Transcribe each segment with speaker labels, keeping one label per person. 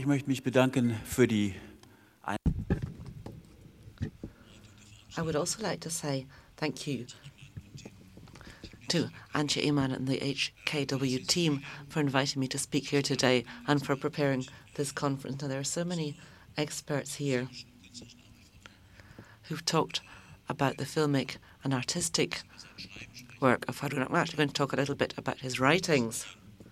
Speaker 1: Ich möchte mich bedanken für die
Speaker 2: I would also like to say thank you to Antje Eman and the HKW team for inviting me to speak here today and for preparing this conference. Now, there are so many experts here who've talked about the filmic and artistic work of Harun. I'm actually going to talk a little bit about his writings.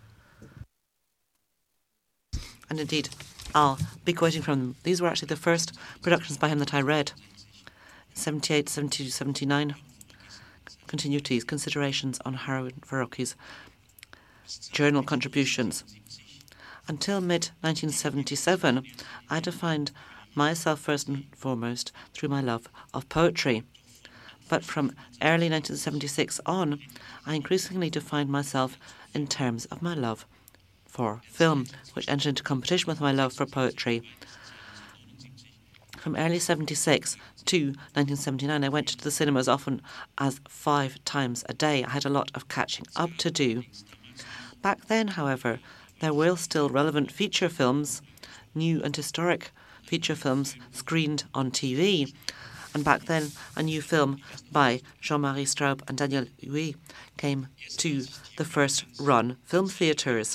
Speaker 2: And indeed, I'll be quoting from them. These were actually the first productions by him that I read. 78, 72, 79. Continuities, considerations on Harun Farocki's journal contributions. Until mid-1977, I defined myself first and foremost through my love of poetry. But from early 1976 on, I increasingly defined myself in terms of my love for film, which entered into competition with my love for poetry. From early 76 to 1979, I went to the cinema as often as 5 times a day. I had a lot of catching up to do. Back then, however, there were still relevant feature films, new and historic feature films screened on TV. And back then, a new film by Jean-Marie Straub and Daniel Huet came to the first-run film theatres.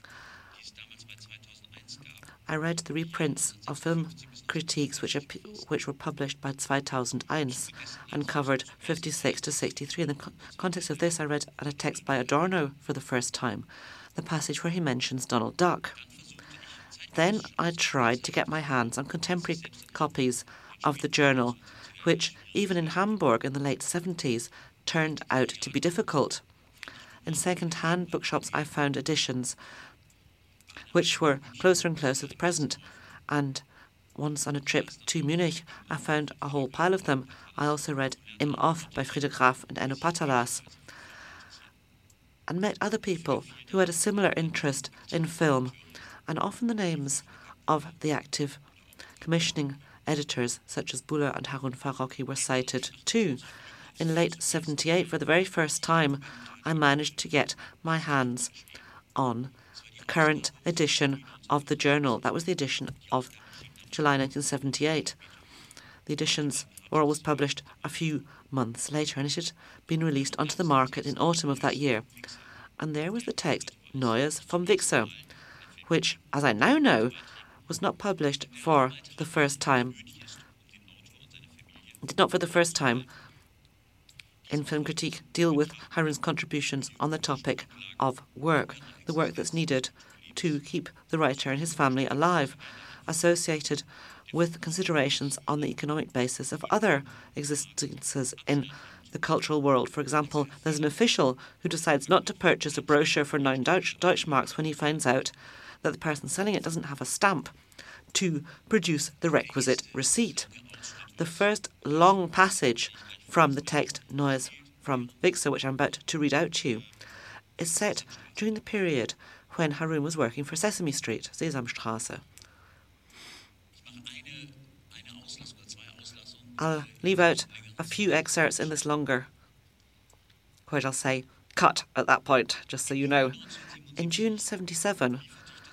Speaker 2: I read the reprints of film critiques which were published by 2001 and covered 56 to 63. In the context of this, I read a text by Adorno for the first time, the passage where he mentions Donald Duck. Then I tried to get my hands on contemporary copies of the journal, which, even in Hamburg in the late 70s, turned out to be difficult. In second-hand bookshops, I found editions which were closer and closer to the present, and once on a trip to Munich, I found a whole pile of them. I also read Im Off by Friedrich Graf and Enno Patalas, and met other people who had a similar interest in film, and often the names of the active commissioning editors, such as Buller and Harun Farocki, were cited too. In late 78, for the very first time, I managed to get my hands on the current edition of the journal. That was the edition of July 1978. The editions were always published a few months later, and it had been released onto the market in autumn of that year. And there was the text, Neues vom Wichser, which, as I now know, was not published for the first time. It did not for the first time in film critique deal with Harun's contributions on the topic of work, the work that's needed to keep the writer and his family alive, associated with considerations on the economic basis of other existences in the cultural world. For example, there's an official who decides not to purchase a brochure for 9 Deutschmarks when he finds out that the person selling it doesn't have a stamp to produce the requisite receipt. The first long passage from the text Neues vom Wichser, which I'm about to read out to you, is set during the period when Harun was working for Sesame Street, Sesamstraße. I'll leave out a few excerpts in this longer, where I'll say cut at that point, just so you know. In June 77,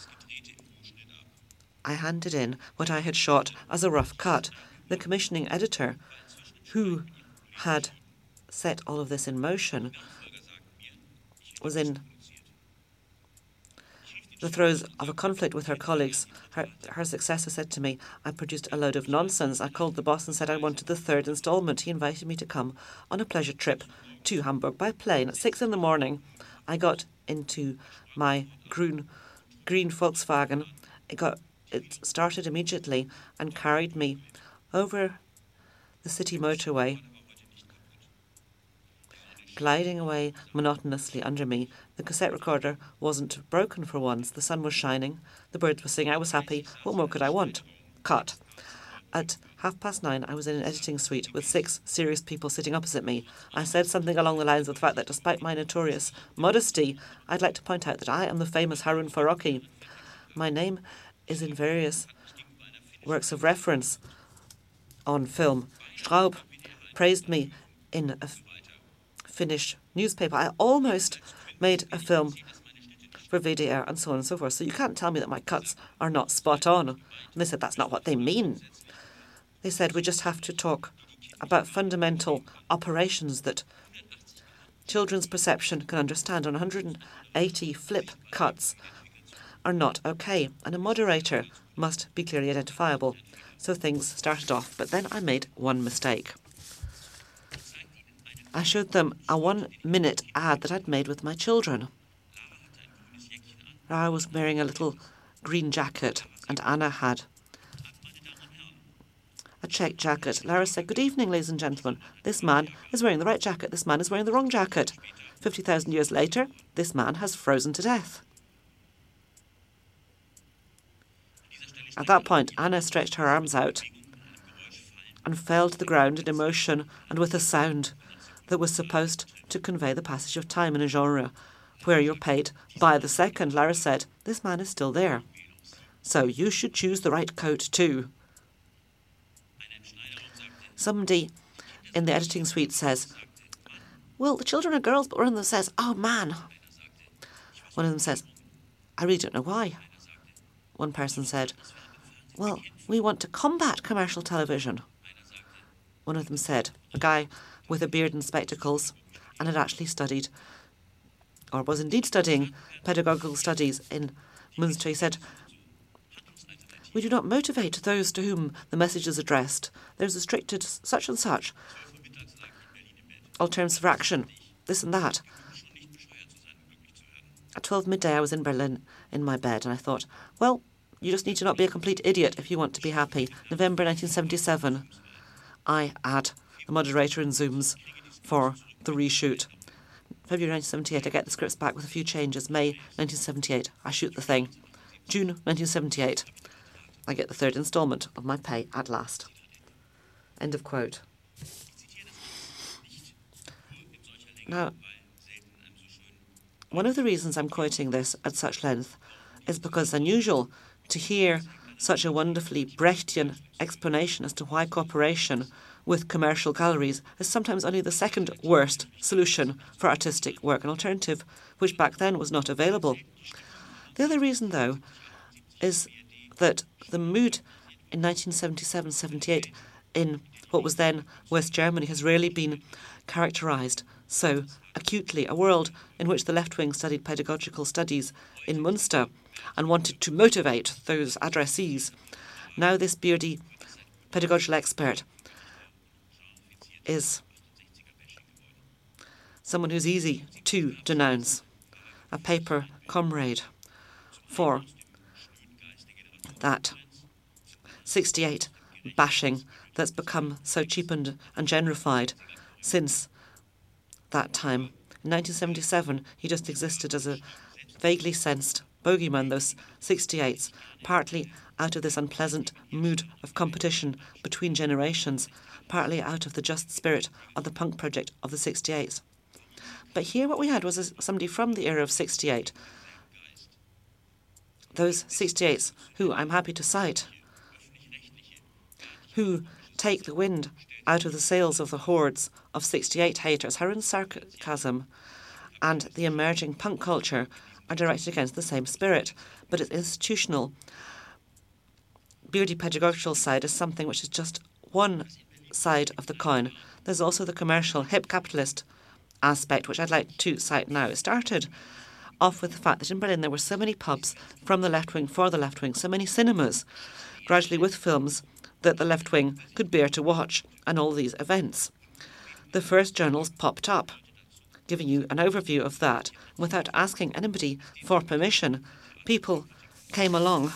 Speaker 2: I handed in what I had shot as a rough cut. The commissioning editor, who had set all of this in motion, was in the throes of a conflict with her colleagues. Her successor said to me, I produced a load of nonsense. I called the boss and said I wanted the 3rd installment. He invited me to come on a pleasure trip to Hamburg by plane. At 6 in the morning, I got into my green Volkswagen. It started immediately and carried me over the city motorway, gliding away monotonously under me. The cassette recorder wasn't broken for once. The sun was shining. The birds were singing. I was happy. What more could I want? Cut. At 9:30, I was in an editing suite with 6 serious people sitting opposite me. I said something along the lines of the fact that despite my notorious modesty, I'd like to point out that I am the famous Harun Farocki. My name is in various works of reference on film. Straub praised me in a Finnish newspaper. I almost made a film for VDR and so on and so forth. So you can't tell me that my cuts are not spot on. And they said that's not what they mean. They said we just have to talk about fundamental operations that children's perception can understand. And 180 flip cuts are not okay. And a moderator must be clearly identifiable. So things started off. But then I made one mistake. I showed them a 1-minute ad that I'd made with my children. I was wearing a little green jacket, and Anna had a check jacket. Lara said, "Good evening, ladies and gentlemen. This man is wearing the right jacket. This man is wearing the wrong jacket. 50,000 years later, this man has frozen to death." At that point, Anna stretched her arms out and fell to the ground in emotion and with a sound that was supposed to convey the passage of time in a genre where you're paid by the second. Lara said, "This man is still there. So you should choose the right coat too." Somebody in the editing suite says, "Well, the children are girls," but one of them says, "Oh man." One of them says, "I really don't know why." One person said, "Well, we want to combat commercial television." One of them said, a guy with a beard and spectacles, and had actually studied, or was indeed studying, pedagogical studies in Munster. He said, "We do not motivate those to whom the message is addressed. There's restricted such and such, alternatives for action, this and that." At 12 midday, I was in Berlin in my bed, and I thought, well, you just need to not be a complete idiot if you want to be happy. November 1977, I add the moderator in Zooms for the reshoot. February 1978, I get the scripts back with a few changes. May 1978, I shoot the thing. June 1978, I get the third instalment of my pay at last. End of quote. Now, one of the reasons I'm quoting this at such length is because it's unusual to hear such a wonderfully Brechtian explanation as to why cooperation with commercial galleries is sometimes only the second worst solution for artistic work, an alternative which back then was not available. The other reason, though, is that the mood in 1977-78 in what was then West Germany has rarely been characterised so acutely. A world in which the left wing studied pedagogical studies in Munster and wanted to motivate those addressees. Now this beardy pedagogical expert is someone who's easy to denounce, a paper comrade for that 68 bashing that's become so cheapened and generified since that time. In 1977, he just existed as a vaguely sensed bogeyman, those 68s, partly out of this unpleasant mood of competition between generations, partly out of the just spirit of the punk project of the 68s. But here what we had was somebody from the era of 68, those 68s who I'm happy to cite, who take the wind out of the sails of the hordes of 68 haters. Her own sarcasm and the emerging punk culture are directed against the same spirit, but its institutional, beardy pedagogical side is something which is just one side of the coin. There's also the commercial, hip capitalist aspect, which I'd like to cite now. It started off with the fact that in Berlin there were so many pubs from the left wing for the left wing, so many cinemas, gradually with films that the left wing could bear to watch, and all these events. The first journals popped up, giving you an overview of that. Without asking anybody for permission, people came along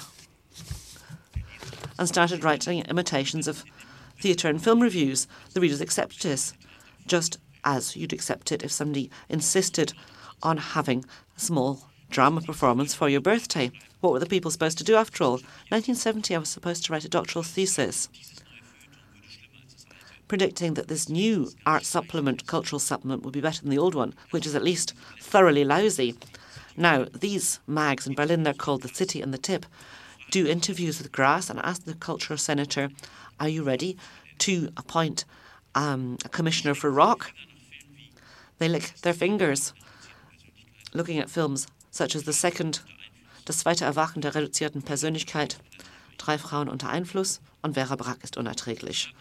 Speaker 2: and started writing imitations of theatre and film reviews. The readers accepted this, just as you'd accept it if somebody insisted on having a small drama performance for your birthday. What were the people supposed to do after all? 1970, I was supposed to write a doctoral thesis predicting that this new art supplement, cultural supplement, would be better than the old one, which is at least thoroughly lousy. Now, these mags in Berlin, they're called The City and The Tip, do interviews with Grass and ask the cultural senator, are you ready to appoint a commissioner for rock? They lick their fingers looking at films such as Das zweite Erwachen der reduzierten Persönlichkeit, Drei Frauen unter Einfluss und Vera Brack ist unerträglich.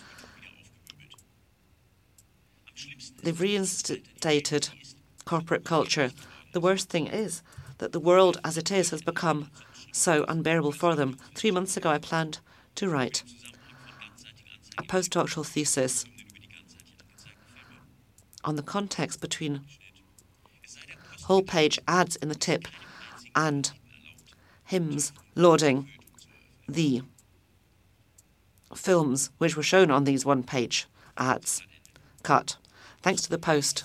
Speaker 2: They've reinstated corporate culture. The worst thing is that the world as it is has become so unbearable for them. 3 months ago, I planned to write a postdoctoral thesis on the context between whole-page ads in the tip and hymns lauding the films which were shown on these one-page ads. Cut. Thanks to the Post,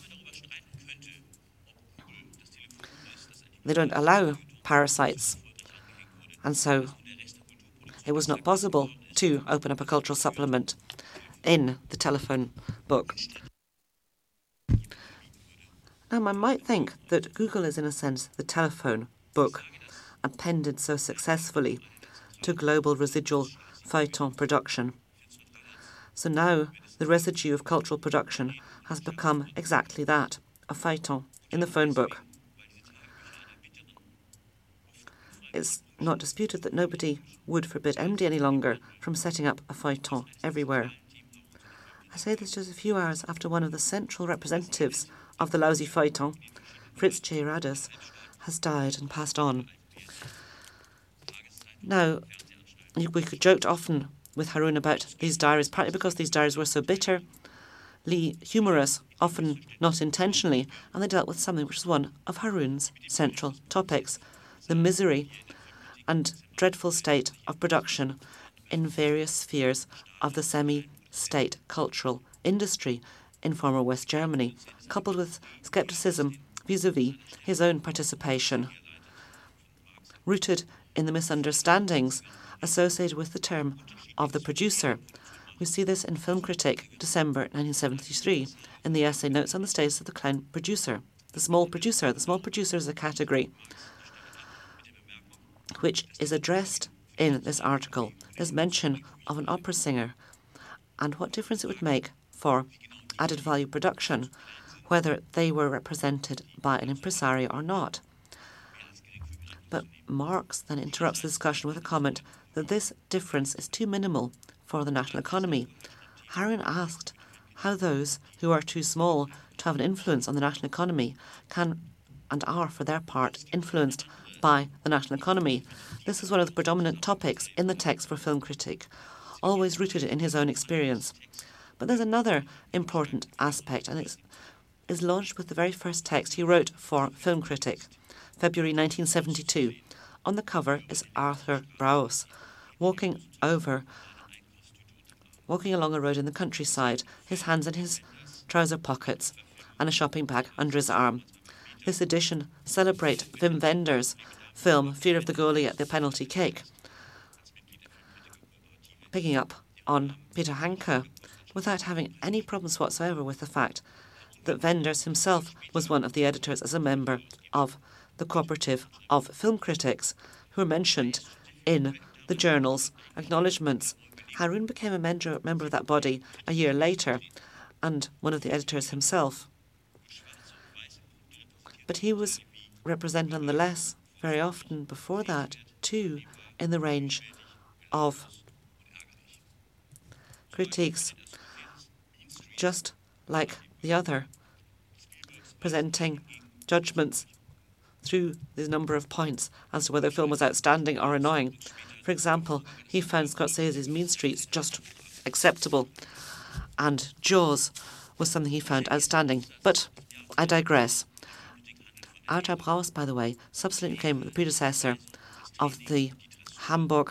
Speaker 2: they don't allow parasites, and so it was not possible to open up a cultural supplement in the telephone book. Now, one might think that Google is, in a sense, the telephone book, appended so successfully to global residual feuilleton production. So now the residue of cultural production has become exactly that, a feuilleton in the phone book. It's not disputed that nobody would forbid MD any longer from setting up a feuilleton everywhere. I say this just a few hours after one of the central representatives of the lousy feuilleton, Fritz J. Radis, has died and passed on. Now, we joked often with Haroon about these diaries, partly because these diaries were so bitterly humorous, often not intentionally, and they dealt with something which is one of Haroon's central topics, the misery and dreadful state of production in various spheres of the semi-state cultural industry in former West Germany, coupled with scepticism vis-à-vis his own participation, rooted in the misunderstandings associated with the term of the producer. We see this in Film Critic, December 1973, in the essay Notes on the Status of the Klein Producer, the small producer. The small producer is a category which is addressed in this article. There's mention of an opera singer and what difference it would make for added value production, whether they were represented by an impresario or not. But Marx then interrupts the discussion with a comment that this difference is too minimal for the national economy. Haroon asked how those who are too small to have an influence on the national economy can and are, for their part, influenced by the national economy. This is one of the predominant topics in the text for Film Critic, always rooted in his own experience. But there's another important aspect, and it is launched with the very first text he wrote for Film Critic, February 1972. On the cover is Arthur Braus, walking along a road in the countryside, his hands in his trouser pockets and a shopping bag under his arm. This edition celebrates Wim Wenders' film Fear of the Goalie at the Penalty Kick, picking up on Peter Hanke without having any problems whatsoever with the fact that Wenders himself was one of the editors as a member of the cooperative of film critics who were mentioned in the journal's acknowledgements. Haroon became a member of that body a year later and one of the editors himself. But he was represented nonetheless very often before that too in the range of critiques, just like the other, presenting judgments through the number of points as to whether a film was outstanding or annoying. For example, he found Scorsese's Mean Streets just acceptable, and Jaws was something he found outstanding. But I digress. Arthur Braus, by the way, subsequently became the predecessor of the Hamburg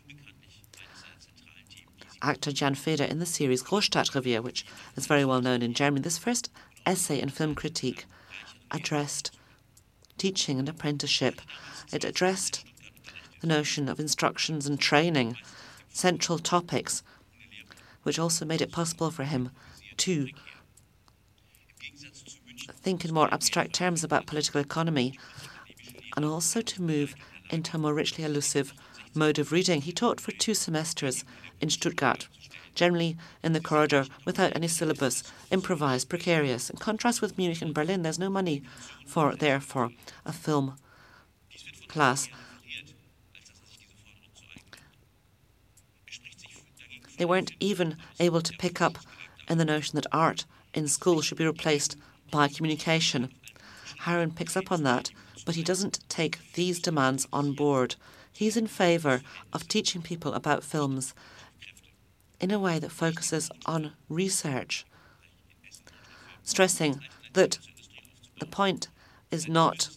Speaker 2: actor Jan Feder in the series Großstadtrevier, which is very well known in Germany. This first essay in Film Critique addressed teaching and apprenticeship. It addressed the notion of instructions and training, central topics, which also made it possible for him to think in more abstract terms about political economy and also to move into a more richly elusive mode of reading. He taught for 2 semesters in Stuttgart, generally in the corridor without any syllabus, improvised, precarious. In contrast with Munich and Berlin, there's no money for a film class. They weren't even able to pick up in the notion that art in school should be replaced by communication. Harun picks up on that, but he doesn't take these demands on board. He's in favour of teaching people about films in a way that focuses on research, stressing that the point is not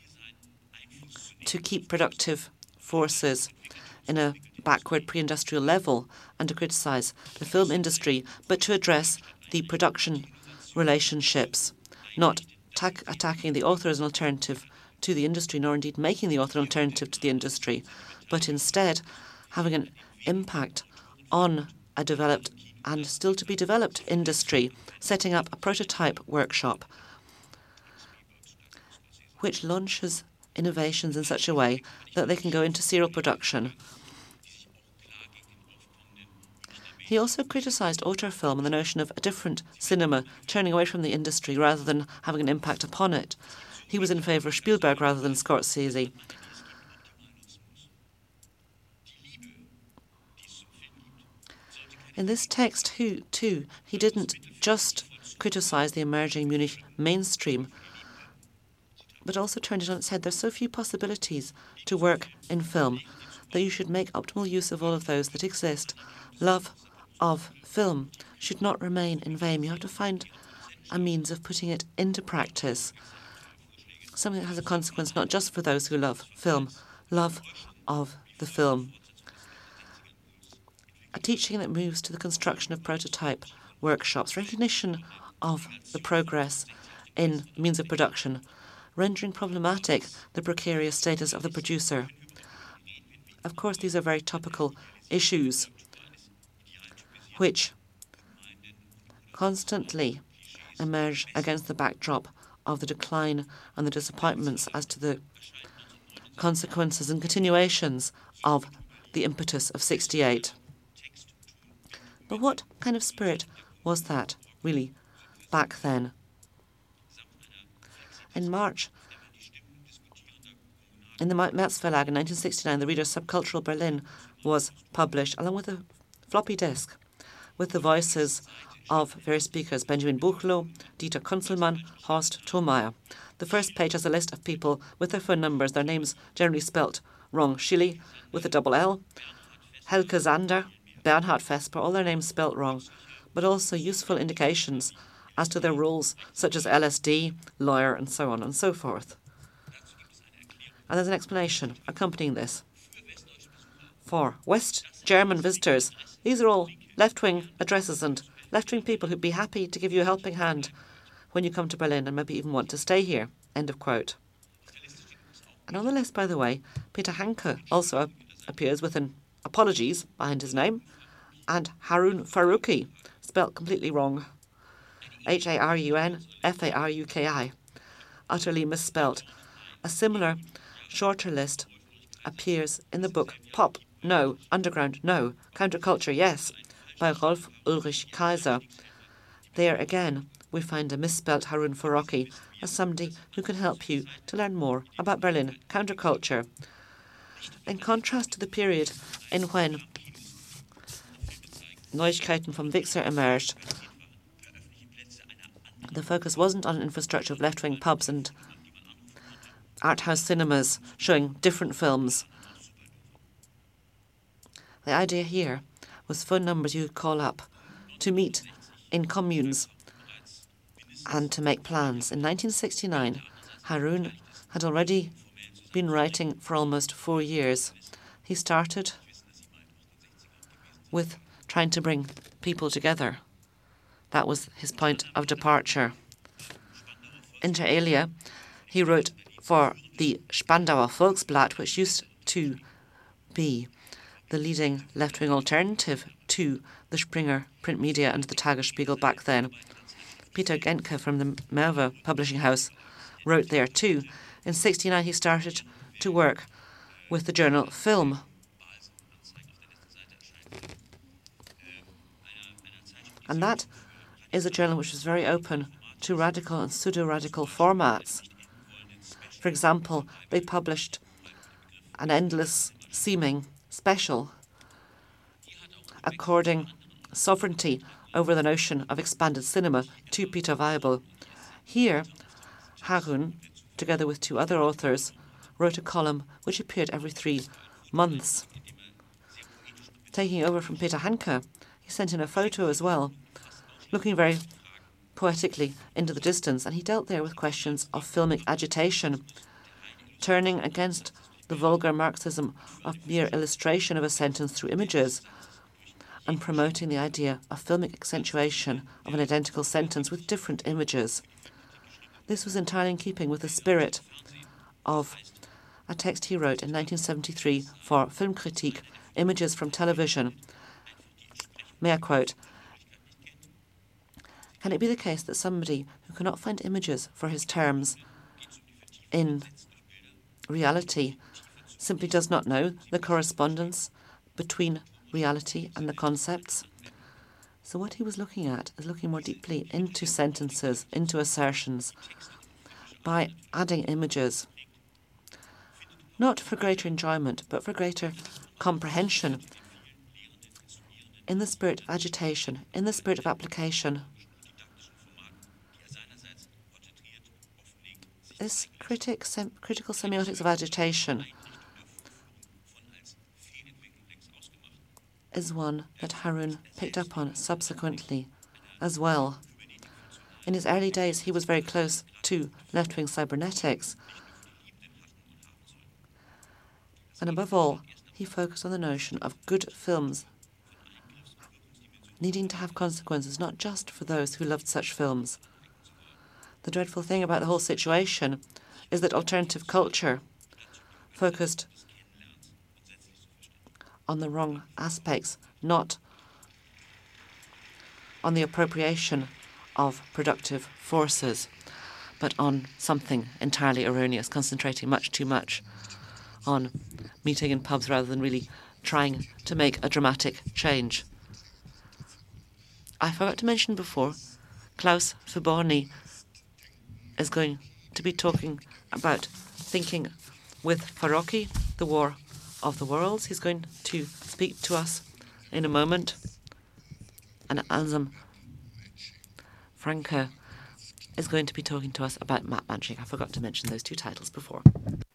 Speaker 2: to keep productive forces in a backward pre-industrial level and to criticise the film industry, but to address the production relationships, not attacking the author as an alternative to the industry, nor indeed making the author an alternative to the industry, but instead having an impact on a developed and still to be developed industry, setting up a prototype workshop which launches innovations in such a way that they can go into serial production. He also criticised auteur film and the notion of a different cinema, turning away from the industry rather than having an impact upon it. He was in favour of Spielberg rather than Scorsese. In this text, too, he didn't just criticise the emerging Munich mainstream, but also turned it on its head. There's so few possibilities to work in film that you should make optimal use of all of those that exist. Love of film should not remain in vain. You have to find a means of putting it into practice, something that has a consequence not just for those who love film, love of the film. A teaching that moves to the construction of prototype workshops, recognition of the progress in means of production, rendering problematic the precarious status of the producer. Of course, these are very topical issues which constantly emerge against the backdrop of the decline and the disappointments as to the consequences and continuations of the impetus of 68. But what kind of spirit was that, really, back then? In March, in the Metz Verlag in 1969, the reader's Subcultural Berlin was published, along with a floppy disk, with the voices of various speakers: Benjamin Buchloh, Dieter Kunzelmann, Horst Thomaier. The first page has a list of people with their phone numbers, their names generally spelt wrong. Schilly with a double L, Helke Zander, Bernhard Vesper, all their names spelt wrong, but also useful indications as to their roles, such as LSD, lawyer, and so on and so forth. And there's an explanation accompanying this. For West German visitors, these are all left-wing addresses and left-wing people who'd be happy to give you a helping hand when you come to Berlin and maybe even want to stay here. End of quote. And on the list, by the way, Peter Hanke also appears with an apologies behind his name, and Harun Faruqi, spelt completely wrong. Harun Faruki, utterly misspelt. A similar, shorter list appears in the book Pop, No, Underground, No, Counterculture, Yes, by Rolf Ulrich Kaiser. There again, we find a misspelt Harun Faruqi as somebody who can help you to learn more about Berlin counterculture. In contrast to the period in when Neuigkeiten vom Wichser emerged, the focus wasn't on an infrastructure of left-wing pubs and art house cinemas showing different films. The idea here was phone numbers you could call up to meet in communes and to make plans. In 1969, Harun had already been writing for almost 4 years. He started with trying to bring people together. That was his point of departure. Inter alia, he wrote for the Spandauer Volksblatt, which used to be the leading left-wing alternative to the Springer print media and the Tagesspiegel back then. Peter Gentke from the Merve publishing house wrote there too. In 1969, he started to work with the journal Film. And that is a journal which is very open to radical and pseudo-radical formats. For example, they published an endless-seeming special according sovereignty over the notion of expanded cinema to Peter Weibel. Here, Harun, together with 2 other authors, wrote a column which appeared every 3 months. Taking over from Peter Hanke, he sent in a photo as well, looking very poetically into the distance, and he dealt there with questions of filmic agitation, turning against the vulgar Marxism of mere illustration of a sentence through images, and promoting the idea of filmic accentuation of an identical sentence with different images. This was entirely in keeping with the spirit of a text he wrote in 1973 for Filmkritik, Images from Television. May I quote, "Can it be the case that somebody who cannot find images for his terms in reality simply does not know the correspondence between reality and the concepts?" So what he was looking at is looking more deeply into sentences, into assertions, by adding images, not for greater enjoyment, but for greater comprehension, in the spirit of agitation, in the spirit of application. This critical semiotics of agitation is one that Harun picked up on subsequently as well. In his early days, he was very close to left-wing cybernetics. And above all, he focused on the notion of good films needing to have consequences, not just for those who loved such films. The dreadful thing about the whole situation is that alternative culture focused on the wrong aspects, not on the appropriation of productive forces, but on something entirely erroneous, concentrating much too much on meeting in pubs rather than really trying to make a dramatic change. I forgot to mention before, Klaus Verborny is going to be talking about thinking with Farocki, the War of the Worlds. He's going to speak to us in a moment. And Anselm Franke is going to be talking to us about map magic. I forgot to mention those 2 titles before.